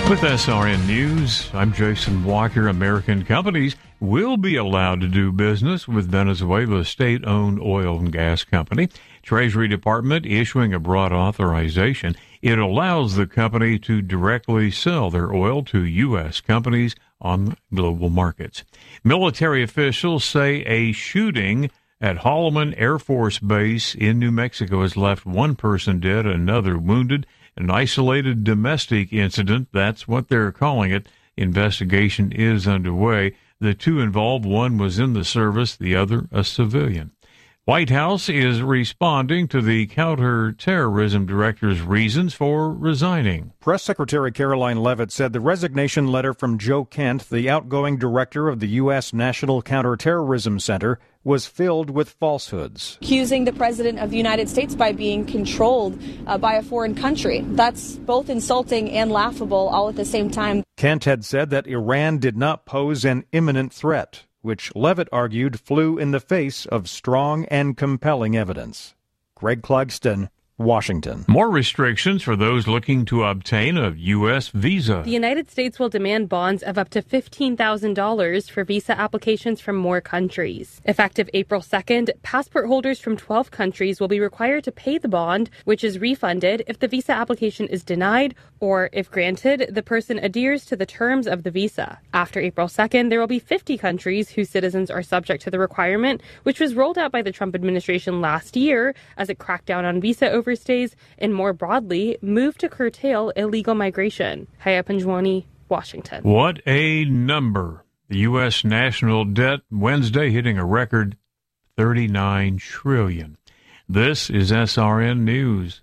With SRN News, I'm Jason Walker. American companies will be allowed to do business with Venezuela's state-owned oil and gas company. Treasury Department issuing a broad authorization. It allows the company to directly sell their oil to U.S. companies on global markets. Military officials say a shooting at Holloman Air Force Base in New Mexico has left one person dead, another wounded. An isolated domestic incident, that's what they're calling it. Investigation is underway. The two involved, one was in the service, the other a civilian. White House is responding to the counterterrorism director's reasons for resigning. Press Secretary Caroline Leavitt said the resignation letter from Joe Kent, the outgoing director of the U.S. National Counterterrorism Center, was filled with falsehoods. Accusing the President of the United States by being controlled by a foreign country. That's both insulting and laughable all at the same time. Kent had said that Iran did not pose an imminent threat, which Leavitt argued flew in the face of strong and compelling evidence. Greg Clugston, Washington. More restrictions for those looking to obtain a U.S. visa. The United States will demand bonds of up to $15,000 for visa applications from more countries. Effective April 2nd, passport holders from 12 countries will be required to pay the bond, which is refunded if the visa application is denied or, if granted, the person adheres to the terms of the visa. After April 2nd, there will be 50 countries whose citizens are subject to the requirement, which was rolled out by the Trump administration last year as it cracked down on visa overstays and, more broadly, moved to curtail illegal migration. Haya Panjwani, Washington. What a number. The U.S. national debt Wednesday hitting a record $39 trillion. This is SRN News.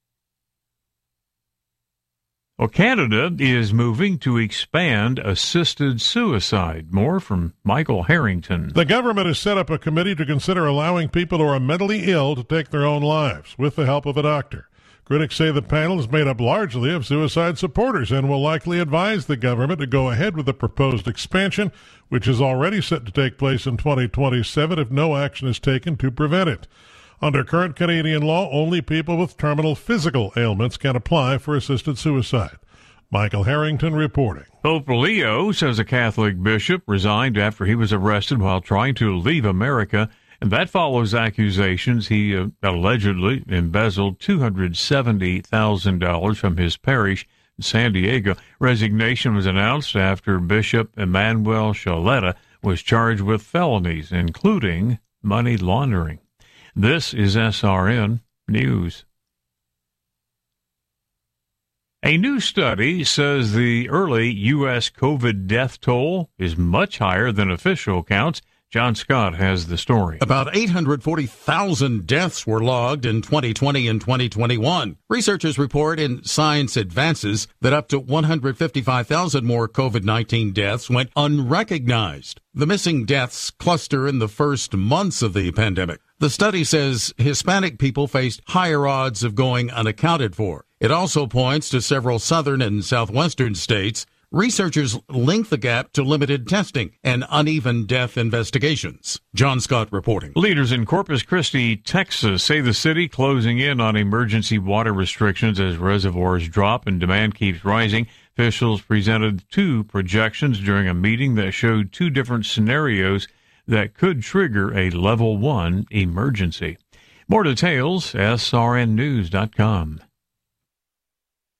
Well, Canada is moving to expand assisted suicide. More from Michael Harrington. The government has set up a committee to consider allowing people who are mentally ill to take their own lives with the help of a doctor. Critics say the panel is made up largely of suicide supporters and will likely advise the government to go ahead with the proposed expansion, which is already set to take place in 2027 if no action is taken to prevent it. Under current Canadian law, only people with terminal physical ailments can apply for assisted suicide. Michael Harrington reporting. Pope Leo says a Catholic bishop resigned after he was arrested while trying to leave America, and that follows accusations he allegedly embezzled $270,000 from his parish in San Diego. Resignation was announced after Bishop Emmanuel Shaletta was charged with felonies, including money laundering. This is SRN News. A new study says the early U.S. COVID death toll is much higher than official counts. John Scott has the story. About 840,000 deaths were logged in 2020 and 2021. Researchers report in Science Advances that up to 155,000 more COVID-19 deaths went unrecognized. The missing deaths cluster in the first months of the pandemic. The study says Hispanic people faced higher odds of going unaccounted for. It also points to several southern and southwestern states. Researchers link the gap to limited testing and uneven death investigations. John Scott reporting. Leaders in Corpus Christi, Texas, say the city closing in on emergency water restrictions as reservoirs drop and demand keeps rising. Officials presented two projections during a meeting that showed two different scenarios that could trigger a level 1 emergency. More details, srnnews.com.